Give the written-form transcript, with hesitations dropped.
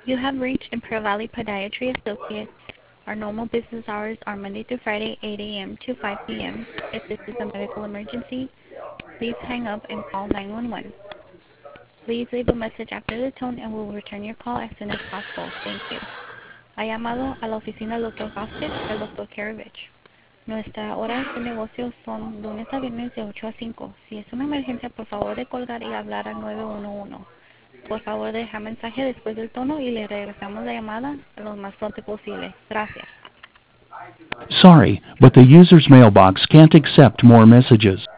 You have reached Imperial Valley Podiatry Associates. Our normal business hours are Monday through Friday, 8 a.m. to 5 p.m. If this is a medical emergency, please hang up and call 911. Please leave a message after the tone and we will return your call as soon as possible. Thank you. Ha llamado a la oficina del Dr. Gossett, el Dr. Karovich. Nuestras horas de negocio son lunes a viernes de 8 a 5. Si es una emergencia, por favor de colgar y hablar al 911. Por favor, deja mensaje después del tono y le regresamos la llamada lo más pronto posible. Gracias. Sorry, but the user's mailbox can't accept more messages.